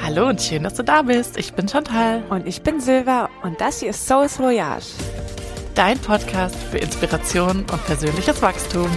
Hallo und schön, dass du da bist. Ich bin Chantal. Und ich bin Silva und das hier ist Souls Voyage. Dein Podcast für Inspiration und persönliches Wachstum.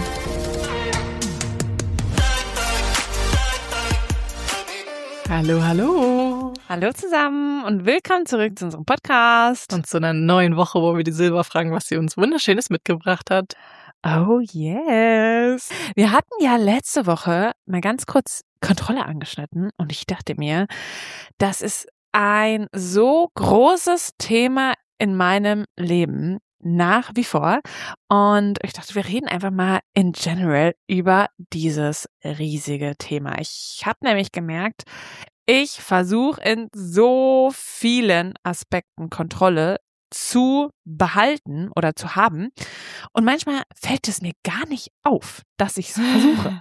Hallo, hallo. Hallo zusammen und willkommen zurück zu unserem Podcast. Und zu einer neuen Woche, wo wir die Silva fragen, was sie uns Wunderschönes mitgebracht hat. Oh yes. Wir hatten ja letzte Woche mal ganz kurz Kontrolle angeschnitten und ich dachte mir, das ist ein so großes Thema in meinem Leben nach wie vor. Und ich dachte, wir reden einfach mal in general über dieses riesige Thema. Ich habe nämlich gemerkt, ich versuche in so vielen Aspekten Kontrolle zu behalten oder zu haben. Und manchmal fällt es mir gar nicht auf, dass ich es versuche.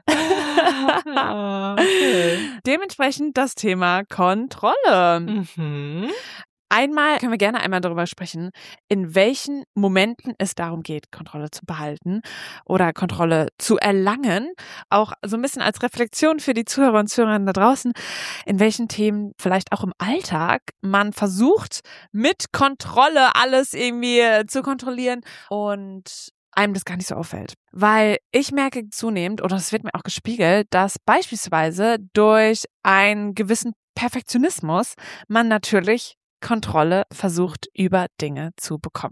Okay. Dementsprechend das Thema Kontrolle. Mhm. Einmal können wir gerne einmal darüber sprechen, in welchen Momenten es darum geht, Kontrolle zu behalten oder Kontrolle zu erlangen. Auch so ein bisschen als Reflexion für die Zuhörer und Zuhörerinnen da draußen, in welchen Themen vielleicht auch im Alltag man versucht, mit Kontrolle alles irgendwie zu kontrollieren und einem das gar nicht so auffällt. Weil ich merke zunehmend, oder es wird mir auch gespiegelt, dass beispielsweise durch einen gewissen Perfektionismus man natürlich Kontrolle versucht, über Dinge zu bekommen.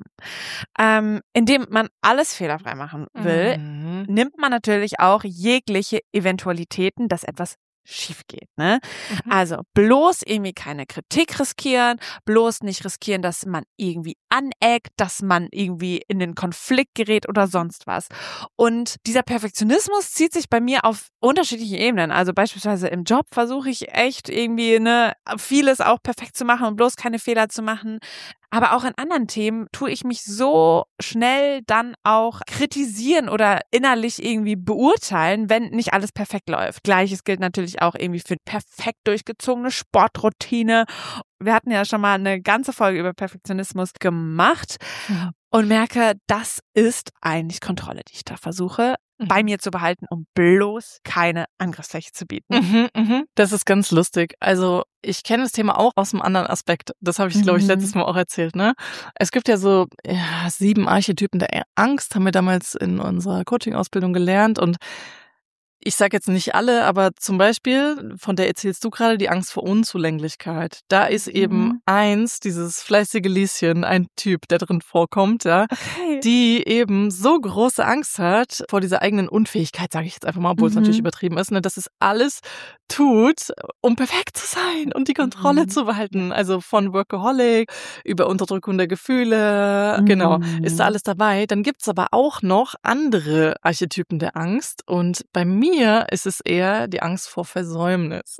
Indem man alles fehlerfrei machen will, nimmt man natürlich auch jegliche Eventualitäten, dass etwas schief geht, ne? Also bloß irgendwie keine Kritik riskieren, bloß nicht riskieren, dass man irgendwie aneckt, dass man irgendwie in den Konflikt gerät oder sonst was. Und dieser Perfektionismus zieht sich bei mir auf unterschiedliche Ebenen. Also beispielsweise im Job versuche ich echt irgendwie vieles auch perfekt zu machen und bloß keine Fehler zu machen. Aber auch in anderen Themen tue ich mich so schnell dann auch kritisieren oder innerlich irgendwie beurteilen, wenn nicht alles perfekt läuft. Gleiches gilt natürlich auch irgendwie für perfekt durchgezogene Sportroutine. Wir hatten ja schon mal eine ganze Folge über Perfektionismus gemacht und merke, das ist eigentlich Kontrolle, die ich da versuche, bei mir zu behalten, um bloß keine Angriffsfläche zu bieten. Das ist ganz lustig. Also ich kenne das Thema auch aus einem anderen Aspekt. Das habe ich, glaube ich, letztes Mal auch erzählt, ne? Es gibt ja so 7 Archetypen der Angst, haben wir damals in unserer Coaching-Ausbildung gelernt. Und ich sage jetzt nicht alle, aber zum Beispiel, von der erzählst du gerade, die Angst vor Unzulänglichkeit. Da ist eben dieses fleißige Lieschen, ein Typ, der drin vorkommt, ja, die eben so große Angst hat vor dieser eigenen Unfähigkeit, sage ich jetzt einfach mal, obwohl es natürlich übertrieben ist, ne, dass es alles tut, um perfekt zu sein und die Kontrolle zu behalten. Also von Workaholic über Unterdrückung der Gefühle, genau, ist da alles dabei. Dann gibt's aber auch noch andere Archetypen der Angst und bei mir ist es eher die Angst vor Versäumnis.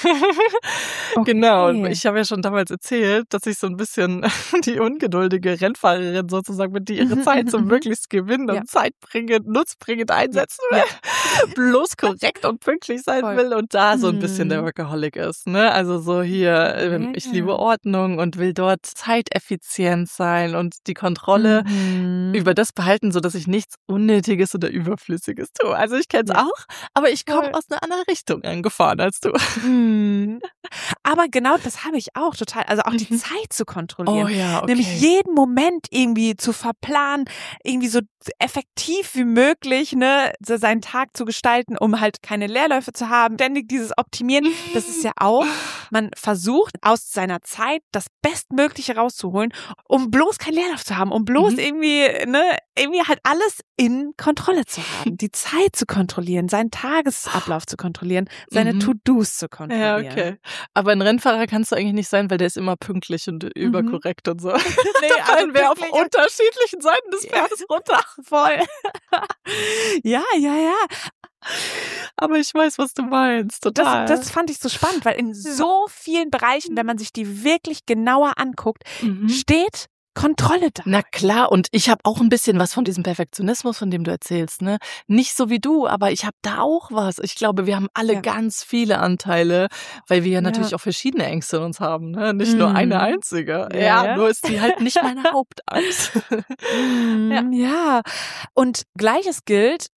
Genau, ich habe ja schon damals erzählt, dass ich so ein bisschen die ungeduldige Rennfahrerin sozusagen bin, die ihre Zeit so möglichst gewinnen und zeitbringend, nutzbringend einsetzen will, bloß korrekt und pünktlich sein will und da so ein bisschen der Workaholic ist, ne? Also so hier, ich liebe Ordnung und will dort zeiteffizient sein und die Kontrolle über das behalten, so dass ich nichts Unnötiges oder Überflüssiges tue. Also ich kenne es auch, aber ich komme aus einer anderen Richtung angefahren als du. Aber genau das habe ich auch total. Also auch die Zeit zu kontrollieren. Oh ja, okay. Nämlich jeden Moment irgendwie zu verplanen, irgendwie so effektiv wie möglich, ne, so seinen Tag zu gestalten, um halt keine Leerläufe zu haben. Ständig dieses Optimieren. Das ist ja auch, man versucht aus seiner Zeit das Bestmögliche rauszuholen, um bloß keinen Leerlauf zu haben, um bloß irgendwie halt alles in Kontrolle zu haben. Die Zeit zu kontrollieren, seinen Tagesablauf zu kontrollieren, seine To-Dos zu kontrollieren. Ja, okay. Aber ein Rennfahrer kannst du eigentlich nicht sein, weil der ist immer pünktlich und überkorrekt und so. Nee, fallen wir auf unterschiedlichen Seiten des Pferdes runter. Voll. Ja. Aber ich weiß, was du meinst. Total. Das fand ich so spannend, weil in so vielen Bereichen, wenn man sich die wirklich genauer anguckt, steht Kontrolle da. Na klar, und ich habe auch ein bisschen was von diesem Perfektionismus, von dem du erzählst, ne? Nicht so wie du, aber ich habe da auch was. Ich glaube, wir haben alle ganz viele Anteile, weil wir ja natürlich auch verschiedene Ängste in uns haben, ne? Nicht nur eine einzige. Ja, nur ist die halt nicht meine Hauptangst. Ja. Und Gleiches gilt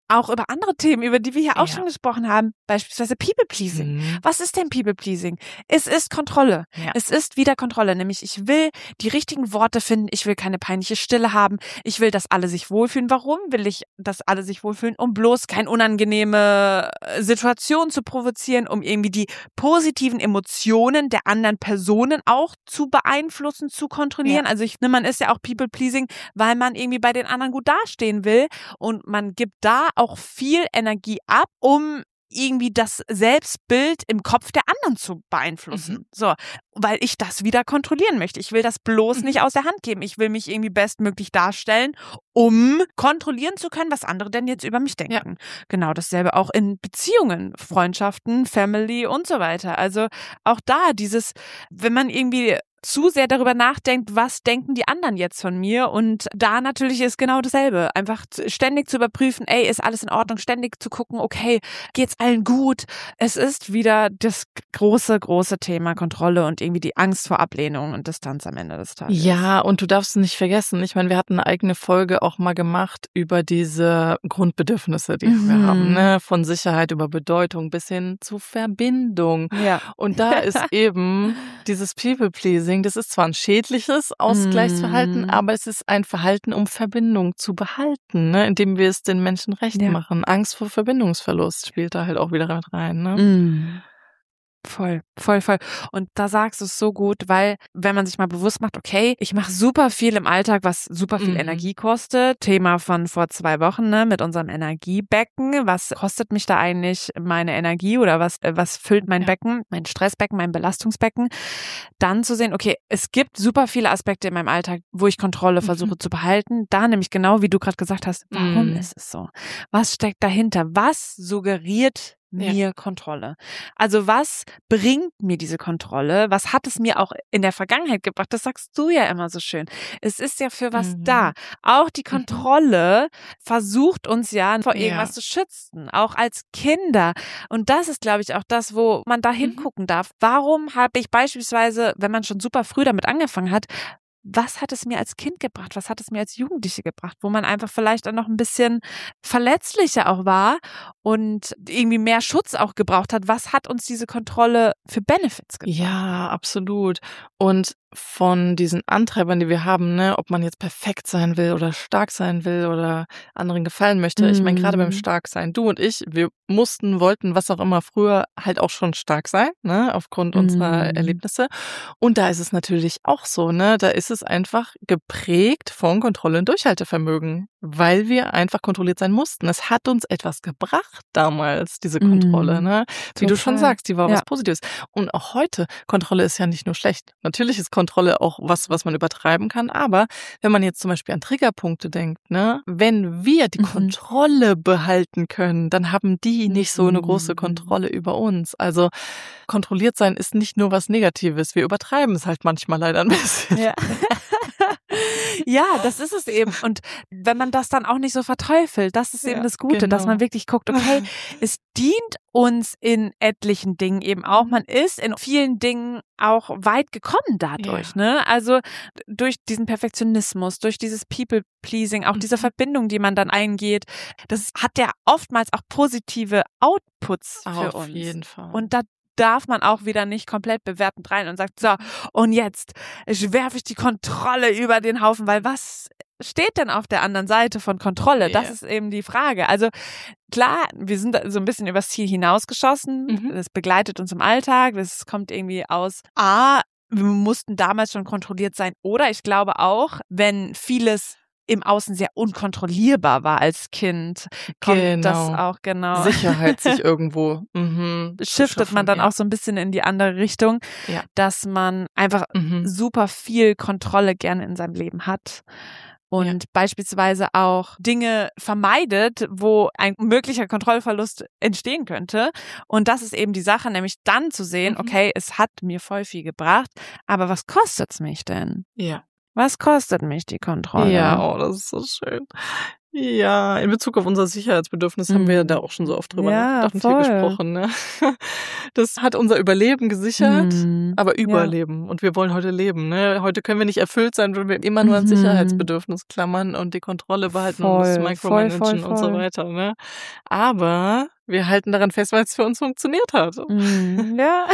auch über andere Themen, über die wir hier auch Ja. schon gesprochen haben, beispielsweise People-Pleasing. Mhm. Was ist denn People-Pleasing? Es ist Kontrolle. Ja. Es ist wieder Kontrolle, nämlich ich will die richtigen Worte finden, ich will keine peinliche Stille haben, ich will, dass alle sich wohlfühlen. Warum will ich, dass alle sich wohlfühlen? Um bloß keine unangenehme Situation zu provozieren, um irgendwie die positiven Emotionen der anderen Personen auch zu beeinflussen, zu kontrollieren. Ja. Also man ist ja auch People-Pleasing, weil man irgendwie bei den anderen gut dastehen will und man gibt da auch viel Energie ab, um irgendwie das Selbstbild im Kopf der anderen zu beeinflussen. So, weil ich das wieder kontrollieren möchte. Ich will das bloß nicht aus der Hand geben. Ich will mich irgendwie bestmöglich darstellen, um kontrollieren zu können, was andere denn jetzt über mich denken. Ja. Genau, dasselbe auch in Beziehungen, Freundschaften, Family und so weiter. Also auch da dieses, wenn man irgendwie zu sehr darüber nachdenkt, was denken die anderen jetzt von mir, und da natürlich ist genau dasselbe. Einfach ständig zu überprüfen, ey, ist alles in Ordnung, ständig zu gucken, okay, geht's allen gut? Es ist wieder das große, große Thema Kontrolle und irgendwie die Angst vor Ablehnung und Distanz am Ende des Tages. Ja, und du darfst nicht vergessen, ich meine, wir hatten eine eigene Folge auch mal gemacht über diese Grundbedürfnisse, die wir haben, ne? Von Sicherheit über Bedeutung bis hin zu Verbindung. Ja. Und da ist eben dieses People-Pleasing, das ist zwar ein schädliches Ausgleichsverhalten, aber es ist ein Verhalten, um Verbindung zu behalten, ne? Indem wir es den Menschen recht machen. Angst vor Verbindungsverlust spielt da halt auch wieder mit rein, ne? Voll. Und da sagst du es so gut, weil wenn man sich mal bewusst macht, okay, ich mache super viel im Alltag, was super viel Energie kostet. Thema von vor 2 Wochen, ne, mit unserem Energiebecken. Was kostet mich da eigentlich meine Energie oder was füllt mein Becken, mein Stressbecken, mein Belastungsbecken? Dann zu sehen, okay, es gibt super viele Aspekte in meinem Alltag, wo ich Kontrolle versuche zu behalten. Da nämlich genau, wie du gerade gesagt hast, warum ist es so? Was steckt dahinter? Was suggeriert mir Kontrolle? Also was bringt mir diese Kontrolle? Was hat es mir auch in der Vergangenheit gebracht? Das sagst du ja immer so schön. Es ist ja für was da. Auch die Kontrolle versucht uns ja vor irgendwas zu schützen, auch als Kinder. Und das ist, glaube ich, auch das, wo man da hingucken darf. Warum habe ich beispielsweise, wenn man schon super früh damit angefangen hat, was hat es mir als Kind gebracht? Was hat es mir als Jugendliche gebracht? Wo man einfach vielleicht dann noch ein bisschen verletzlicher auch war und irgendwie mehr Schutz auch gebraucht hat. Was hat uns diese Kontrolle für Benefits gebracht? Ja, absolut. Und von diesen Antreibern, die wir haben, ne, ob man jetzt perfekt sein will oder stark sein will oder anderen gefallen möchte. Ich meine, gerade beim Starksein, du und ich, wir wollten, was auch immer, früher halt auch schon stark sein, ne, aufgrund unserer Erlebnisse. Und da ist es natürlich auch so, ne, da ist es einfach geprägt von Kontrolle und Durchhaltevermögen, weil wir einfach kontrolliert sein mussten. Es hat uns etwas gebracht damals, diese Kontrolle, ne? Wie du schon sagst, die war was Positives. Und auch heute, Kontrolle ist ja nicht nur schlecht. Natürlich ist Kontrolle auch was man übertreiben kann, aber wenn man jetzt zum Beispiel an Triggerpunkte denkt, ne, wenn wir die Kontrolle behalten können, dann haben die nicht so eine große Kontrolle über uns. Also kontrolliert sein ist nicht nur was Negatives. Wir übertreiben es halt manchmal leider ein bisschen. Ja. Ja, das ist es eben. Und wenn man das dann auch nicht so verteufelt, das ist eben das Gute, dass man wirklich guckt, okay, es dient uns in etlichen Dingen eben auch. Man ist in vielen Dingen auch weit gekommen dadurch, ne? Also durch diesen Perfektionismus, durch dieses People-Pleasing, auch diese Verbindung, die man dann eingeht, das hat ja oftmals auch positive Outputs für uns. Auf jeden Fall. Und da darf man auch wieder nicht komplett bewertend rein und sagt, so, und jetzt werfe ich die Kontrolle über den Haufen, weil was steht denn auf der anderen Seite von Kontrolle? Das ist eben die Frage. Also klar, wir sind so ein bisschen übers Ziel hinausgeschossen, das begleitet uns im Alltag, das kommt irgendwie aus, wir mussten damals schon kontrolliert sein, oder ich glaube auch, wenn vieles im Außen sehr unkontrollierbar war als Kind, kommt das auch Sicherheit sich irgendwo shiftet man dann auch so ein bisschen in die andere Richtung, dass man einfach super viel Kontrolle gerne in seinem Leben hat und beispielsweise auch Dinge vermeidet, wo ein möglicher Kontrollverlust entstehen könnte. Und das ist eben die Sache, nämlich dann zu sehen, okay, es hat mir voll viel gebracht, aber was kostet's mich denn? Ja. Was kostet mich die Kontrolle? Ja, das ist so schön. Ja, in Bezug auf unser Sicherheitsbedürfnis haben wir ja da auch schon so oft drüber nachgedacht und hier gesprochen. Ne? Das hat unser Überleben gesichert, aber Überleben. Und wir wollen heute leben. Ne? Heute können wir nicht erfüllt sein, wenn wir immer nur an Sicherheitsbedürfnis klammern und die Kontrolle behalten und das Micromanagen und so weiter. Ne? Aber wir halten daran fest, weil es für uns funktioniert hat. Ja.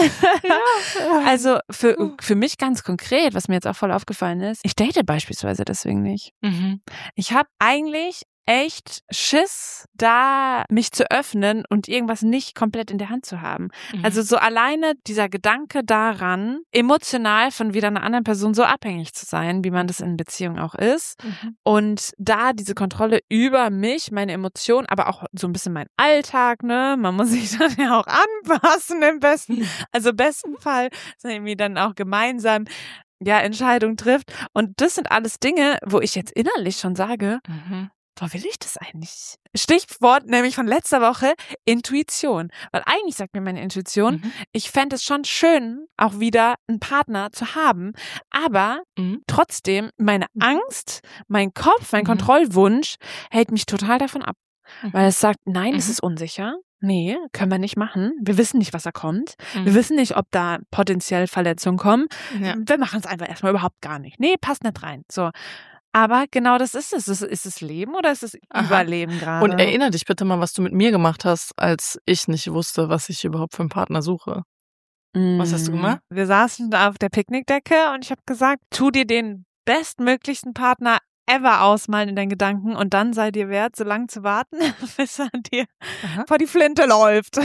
Also für mich ganz konkret, was mir jetzt auch voll aufgefallen ist, ich date beispielsweise deswegen nicht. Ich habe eigentlich echt Schiss, da mich zu öffnen und irgendwas nicht komplett in der Hand zu haben. Also so alleine dieser Gedanke daran, emotional von wieder einer anderen Person so abhängig zu sein, wie man das in Beziehungen auch ist. Und da diese Kontrolle über mich, meine Emotionen, aber auch so ein bisschen mein Alltag, ne? Man muss sich dann ja auch anpassen im besten Fall, dass man irgendwie dann auch gemeinsam Entscheidungen trifft. Und das sind alles Dinge, wo ich jetzt innerlich schon sage, boah, will ich das eigentlich? Stichwort nämlich von letzter Woche, Intuition. Weil eigentlich sagt mir meine Intuition, ich fände es schon schön, auch wieder einen Partner zu haben. Aber trotzdem, meine Angst, mein Kopf, mein Kontrollwunsch hält mich total davon ab. Weil es sagt, nein, es ist unsicher. Nee, können wir nicht machen. Wir wissen nicht, was da kommt. Wir wissen nicht, ob da potenziell Verletzungen kommen. Ja. Wir machen es einfach erstmal überhaupt gar nicht. Nee, passt nicht rein. So. Aber genau das ist es. Ist es Leben oder ist es Überleben gerade? Und erinnere dich bitte mal, was du mit mir gemacht hast, als ich nicht wusste, was ich überhaupt für einen Partner suche. Was hast du gemacht? Wir saßen da auf der Picknickdecke und ich habe gesagt, tu dir den bestmöglichsten Partner ever ausmalen in deinen Gedanken und dann sei dir wert, so lange zu warten, bis er dir vor die Flinte läuft.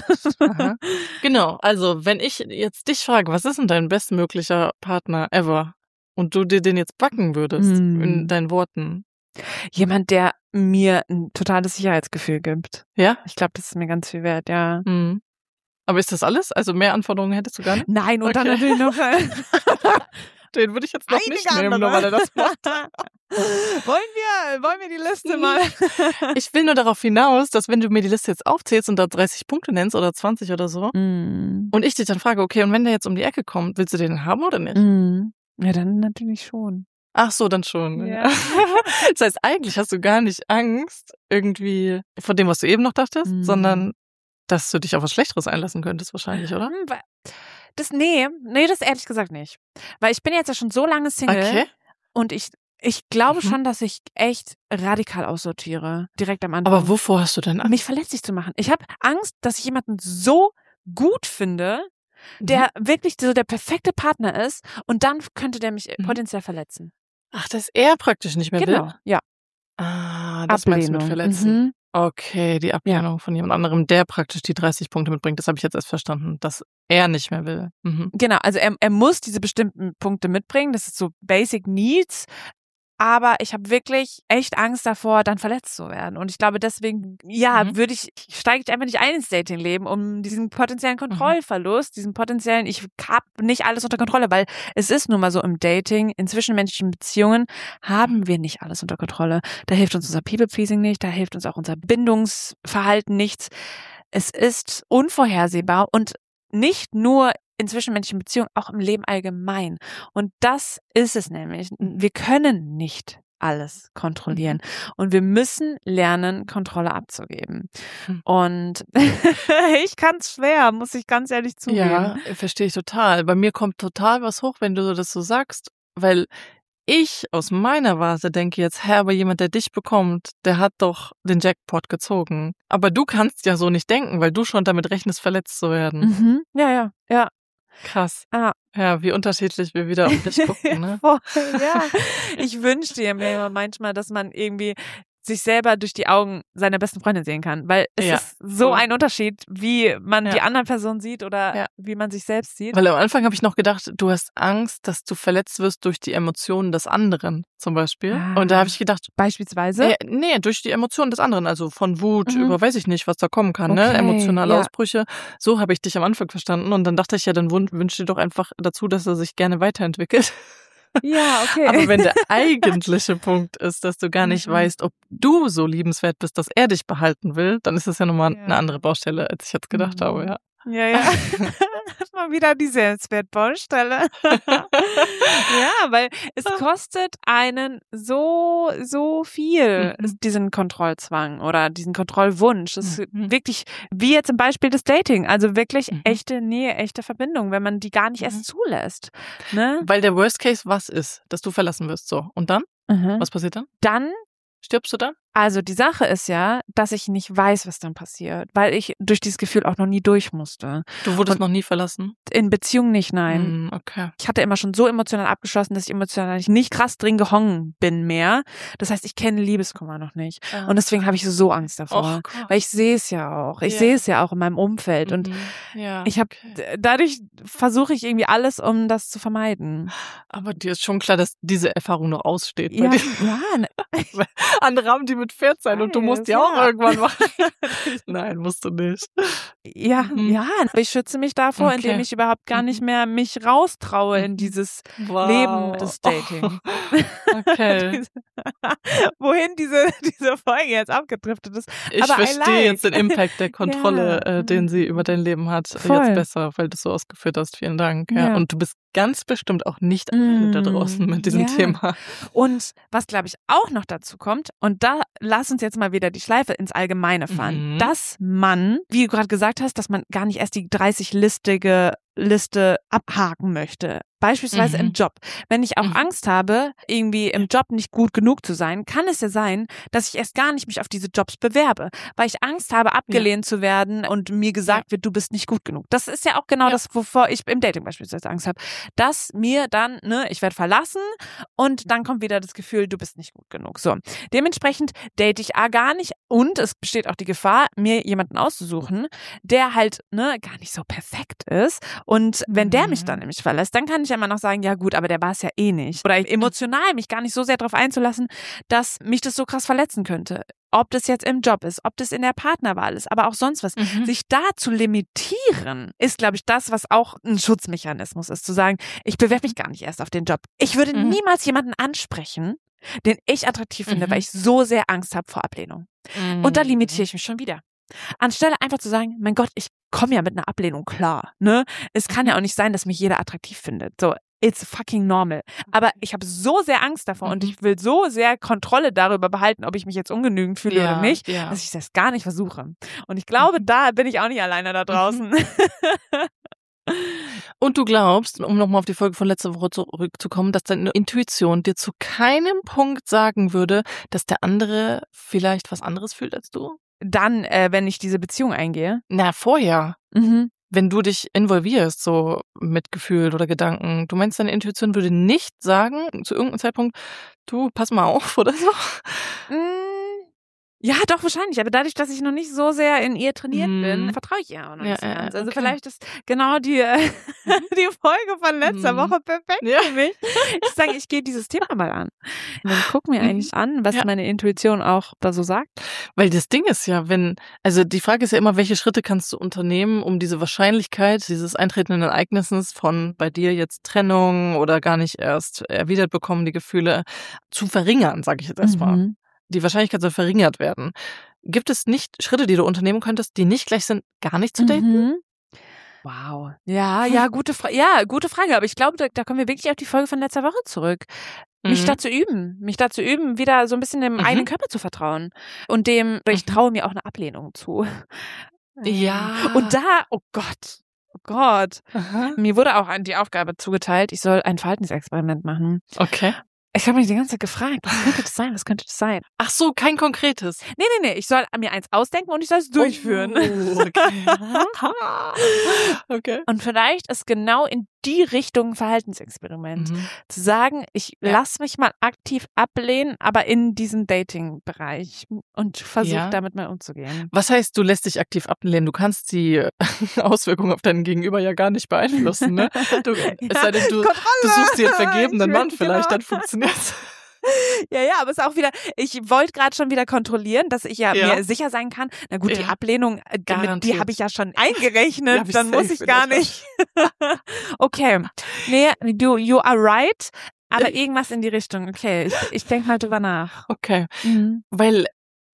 Genau, also wenn ich jetzt dich frage, was ist denn dein bestmöglicher Partner ever? Und du dir den jetzt backen würdest, in deinen Worten. Jemand, der mir ein totales Sicherheitsgefühl gibt. Ja? Ich glaube, das ist mir ganz viel wert, ja. Aber ist das alles? Also mehr Anforderungen hättest du gar nicht? Nein, und dann natürlich noch... Den würde ich jetzt noch nicht nehmen, nur weil er das macht. Wollen wir die Liste mal? Ich will nur darauf hinaus, dass wenn du mir die Liste jetzt aufzählst und da 30 Punkte nennst oder 20 oder so und ich dich dann frage, okay, und wenn der jetzt um die Ecke kommt, willst du den haben oder nicht? Ja, dann natürlich schon. Ach so, dann schon. Ja. Das heißt, eigentlich hast du gar nicht Angst irgendwie vor dem, was du eben noch dachtest, sondern dass du dich auf was Schlechteres einlassen könntest wahrscheinlich, oder? Nee, das ehrlich gesagt nicht. Weil ich bin jetzt ja schon so lange Single und ich glaube schon, dass ich echt radikal aussortiere, direkt am Anfang. Aber wovor hast du denn Angst? Mich verletzlich zu machen. Ich habe Angst, dass ich jemanden so gut finde, der wirklich so der perfekte Partner ist und dann könnte der mich potenziell verletzen. Ach, dass er praktisch nicht mehr will? Genau, ja. Ah, das meinst du mit verletzen. Okay, die Ablehnung von jemand anderem, der praktisch die 30 Punkte mitbringt. Das habe ich jetzt erst verstanden, dass er nicht mehr will. Genau, also er muss diese bestimmten Punkte mitbringen. Das ist so Basic Needs. Aber ich habe wirklich echt Angst davor, dann verletzt zu werden. Und ich glaube, deswegen, steige ich einfach nicht ein ins Datingleben, um diesen potenziellen Kontrollverlust, diesen potenziellen, ich habe nicht alles unter Kontrolle, weil es ist nun mal so im Dating, in zwischenmenschlichen Beziehungen haben wir nicht alles unter Kontrolle. Da hilft uns unser People-Pleasing nicht, da hilft uns auch unser Bindungsverhalten nichts. Es ist unvorhersehbar und nicht nur in zwischenmenschlichen Beziehungen, auch im Leben allgemein. Und das ist es nämlich. Wir können nicht alles kontrollieren. Und wir müssen lernen, Kontrolle abzugeben. Und ich kann es schwer, muss ich ganz ehrlich zugeben. Ja, verstehe ich total. Bei mir kommt total was hoch, wenn du das so sagst, weil ich aus meiner Warte denke jetzt, aber jemand, der dich bekommt, der hat doch den Jackpot gezogen. Aber du kannst ja so nicht denken, weil du schon damit rechnest, verletzt zu werden. Ja. Krass. Ja, wie unterschiedlich wir wieder auf dich gucken, ne? Ja, ich wünschte mir manchmal, dass man irgendwie sich selber durch die Augen seiner besten Freundin sehen kann, weil es ist so ein Unterschied, wie man die andere Person sieht oder wie man sich selbst sieht. Weil am Anfang habe ich noch gedacht, du hast Angst, dass du verletzt wirst durch die Emotionen des anderen zum Beispiel. Und da habe ich gedacht... Beispielsweise? Nee, durch die Emotionen des anderen, also von Wut über weiß ich nicht, was da kommen kann, ne? Emotionale Ausbrüche. So habe ich dich am Anfang verstanden und dann dachte ich dann wünsch dir doch einfach dazu, dass er sich gerne weiterentwickelt. Ja, okay. Aber wenn der eigentliche Punkt ist, dass du gar nicht weißt, ob du so liebenswert bist, dass er dich behalten will, dann ist das ja nochmal eine andere Baustelle, als ich jetzt gedacht habe, Ja. Mal wieder die Selbstwertbaustelle. Ja, weil es kostet einen so viel, diesen Kontrollzwang oder diesen Kontrollwunsch. Es ist wirklich, wie jetzt im Beispiel des Dating, also wirklich echte Nähe, echte Verbindung, wenn man die gar nicht erst zulässt. Ne? Weil der Worst Case was ist, dass du verlassen wirst, so. Und dann? Was passiert dann? Dann stirbst du dann? Also die Sache ist ja, dass ich nicht weiß, was dann passiert, weil ich durch dieses Gefühl auch noch nie durch musste. Du wurdest noch nie verlassen? In Beziehung nicht, nein. Okay. Ich hatte immer schon so emotional abgeschlossen, dass ich emotional nicht krass drin gehangen bin mehr. Das heißt, ich kenne Liebeskummer noch nicht. Und deswegen habe ich so Angst davor. Weil ich sehe es ja auch. Ich sehe es ja auch in meinem Umfeld. Und ich habe, dadurch versuche ich irgendwie alles, um das zu vermeiden. Aber dir ist schon klar, dass diese Erfahrung noch aussteht. Ja, andere haben die mit 14 und du musst die auch irgendwann machen. Nein, musst du nicht. Ja, ich schütze mich davor, indem ich überhaupt gar nicht mehr mich raustraue in dieses Leben des Dating. Okay. Wohin diese Folge jetzt abgedriftet ist. Ich verstehe jetzt den Impact der Kontrolle, den sie über dein Leben hat, jetzt besser, weil du es so ausgeführt hast. Vielen Dank. Ja. Und du bist ganz bestimmt auch nicht alleine da draußen mit diesem Thema. Und was, glaube ich, auch noch dazu kommt, und da lass uns jetzt mal wieder die Schleife ins Allgemeine fahren, dass man, wie du gerade gesagt hast, dass man gar nicht erst die 30-listige Liste abhaken möchte. Beispielsweise im Job. Wenn ich auch Angst habe, irgendwie im Job nicht gut genug zu sein, kann es ja sein, dass ich erst gar nicht mich auf diese Jobs bewerbe, weil ich Angst habe, abgelehnt zu werden und mir gesagt wird, du bist nicht gut genug. Das ist ja auch genau das, wovor ich im Dating beispielsweise Angst habe, dass mir dann, ich werde verlassen und dann kommt wieder das Gefühl, du bist nicht gut genug. So, dementsprechend date ich gar nicht und es besteht auch die Gefahr, mir jemanden auszusuchen, der halt gar nicht so perfekt ist. Und wenn der mich dann nämlich verlässt, dann kann ich ja immer noch sagen, ja gut, aber der war es ja eh nicht. Oder emotional mich gar nicht so sehr darauf einzulassen, dass mich das so krass verletzen könnte. Ob das jetzt im Job ist, ob das in der Partnerwahl ist, aber auch sonst was. Sich da zu limitieren, ist, glaube ich, das, was auch ein Schutzmechanismus ist. Zu sagen, ich bewerbe mich gar nicht erst auf den Job. Ich würde niemals jemanden ansprechen, den ich attraktiv finde, weil ich so sehr Angst habe vor Ablehnung. Und da limitiere ich mich schon wieder. Anstelle einfach zu sagen, mein Gott, ich komme ja mit einer Ablehnung klar, Es kann ja auch nicht sein, dass mich jeder attraktiv findet. So, it's fucking normal. Aber ich habe so sehr Angst davor und ich will so sehr Kontrolle darüber behalten, ob ich mich jetzt ungenügend fühle oder nicht, dass ich das gar nicht versuche. Und ich glaube, da bin ich auch nicht alleine da draußen. Und du glaubst, um nochmal auf die Folge von letzter Woche zurückzukommen, dass deine Intuition dir zu keinem Punkt sagen würde, dass der andere vielleicht was anderes fühlt als du? Dann, wenn ich diese Beziehung eingehe? Na, vorher. Wenn du dich involvierst, so mit Gefühl oder Gedanken. Du meinst, deine Intuition würde nicht sagen, zu irgendeinem Zeitpunkt, du, pass mal auf oder so? Ja, doch, wahrscheinlich. Aber dadurch, dass ich noch nicht so sehr in ihr trainiert bin, vertraue ich ihr auch noch nicht so ganz. Also vielleicht ist genau die Folge von letzter Woche perfekt für mich. Ich sage, ich gehe dieses Thema mal an. Und dann guck mir eigentlich an, was meine Intuition auch da so sagt. Weil das Ding ist ja, also die Frage ist ja immer, welche Schritte kannst du unternehmen, um diese Wahrscheinlichkeit dieses eintretenden Ereignisses von bei dir jetzt Trennung oder gar nicht erst erwidert bekommen, die Gefühle zu verringern, sage ich jetzt erstmal. Die Wahrscheinlichkeit soll verringert werden. Gibt es nicht Schritte, die du unternehmen könntest, die nicht gleich sind, gar nicht zu daten? Wow. Ja, gute Frage. Aber ich glaube, da kommen wir wirklich auf die Folge von letzter Woche zurück. Mich dazu üben, wieder so ein bisschen dem eigenen Körper zu vertrauen. Und ich traue mir auch eine Ablehnung zu. Ja. Und oh Gott. Mir wurde auch die Aufgabe zugeteilt, ich soll ein Verhaltensexperiment machen. Okay. Ich habe mich die ganze Zeit gefragt, was könnte das sein? Ach so, kein konkretes. Nee, ich soll mir eins ausdenken und ich soll es durchführen. Okay. Und vielleicht ist genau in die Richtung ein Verhaltensexperiment. Zu sagen, ich lasse mich mal aktiv ablehnen, aber in diesem Dating-Bereich und versuche damit mal umzugehen. Was heißt, du lässt dich aktiv ablehnen? Du kannst die Auswirkungen auf deinen Gegenüber ja gar nicht beeinflussen, ne? Es sei denn, du suchst dir einen vergebenen Mann vielleicht, dann funktioniert's. Ja, aber es ist auch wieder, ich wollte gerade schon wieder kontrollieren, dass ich mir sicher sein kann, na gut, die Ablehnung, die habe ich ja schon eingerechnet, dann muss ich gar nicht. Okay, nee, you are right, aber irgendwas in die Richtung, okay, ich denke mal drüber nach. Okay, weil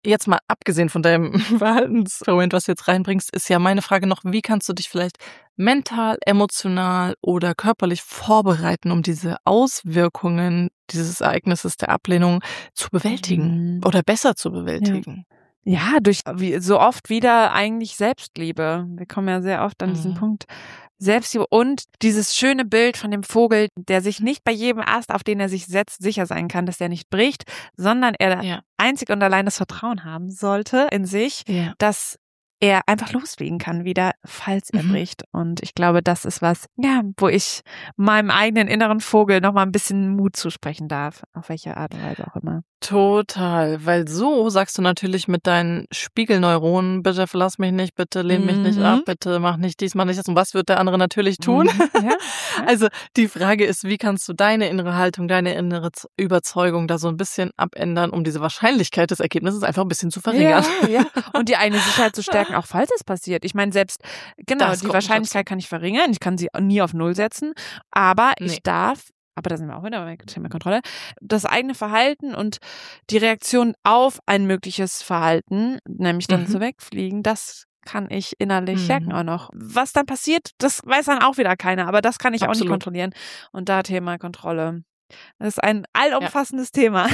jetzt mal abgesehen von deinem Verhaltensmoment, was du jetzt reinbringst, ist ja meine Frage noch, wie kannst du dich vielleicht mental, emotional oder körperlich vorbereiten, um diese Auswirkungen dieses Ereignisses der Ablehnung zu bewältigen oder besser zu bewältigen? Ja, durch so oft wieder eigentlich Selbstliebe. Wir kommen ja sehr oft an diesen Punkt. Selbstliebe und dieses schöne Bild von dem Vogel, der sich nicht bei jedem Ast, auf den er sich setzt, sicher sein kann, dass der nicht bricht, sondern er einzig und allein das Vertrauen haben sollte in sich, dass er einfach losfliegen kann wieder, falls er bricht. Und ich glaube, das ist was, wo ich meinem eigenen inneren Vogel nochmal ein bisschen Mut zusprechen darf, auf welche Art und Weise auch immer. Total, weil so sagst du natürlich mit deinen Spiegelneuronen, bitte verlass mich nicht, bitte lehn mich nicht ab, bitte mach nicht dies, mach nicht das. Und was wird der andere natürlich tun? Ja. Also die Frage ist, wie kannst du deine innere Haltung, deine innere Überzeugung da so ein bisschen abändern, um diese Wahrscheinlichkeit des Ergebnisses einfach ein bisschen zu verringern? Ja. Und die eigene Sicherheit zu stärken, auch falls es passiert. Ich meine, selbst, die Wahrscheinlichkeit kann ich verringern, ich kann sie nie auf Null setzen, aber ich darf, aber da sind wir auch wieder bei Thema Kontrolle, das eigene Verhalten und die Reaktion auf ein mögliches Verhalten, nämlich dann zu wegfliegen, das kann ich innerlich stärken auch noch. Was dann passiert, das weiß dann auch wieder keiner, aber das kann ich auch nicht kontrollieren. Und da Thema Kontrolle. Das ist ein allumfassendes Thema.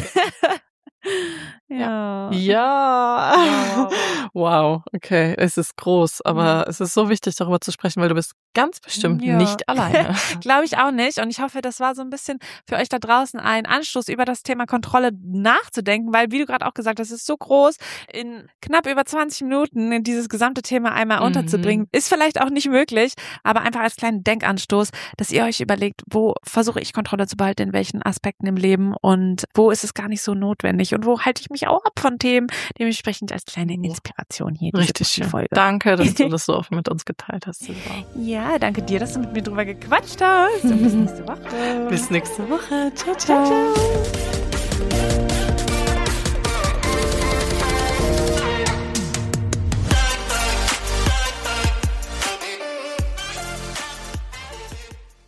Ja. Wow, okay. Es ist groß, aber es ist so wichtig, darüber zu sprechen, weil du bist ganz bestimmt nicht alleine. Glaube ich auch nicht. Und ich hoffe, das war so ein bisschen für euch da draußen ein Anstoß, über das Thema Kontrolle nachzudenken, weil, wie du gerade auch gesagt hast, es ist so groß, in knapp über 20 Minuten dieses gesamte Thema einmal unterzubringen, ist vielleicht auch nicht möglich, aber einfach als kleinen Denkanstoß, dass ihr euch überlegt, wo versuche ich Kontrolle zu behalten, in welchen Aspekten im Leben und wo ist es gar nicht so notwendig und wo halte ich mich auch ab von Themen, dementsprechend als kleine Inspiration hier. Richtig schön. Folge. Danke, dass du das so offen mit uns geteilt hast, Silva. Ja, danke dir, dass du mit mir drüber gequatscht hast. Und bis nächste Woche. Bis nächste Woche. Ciao, ciao. Ciao.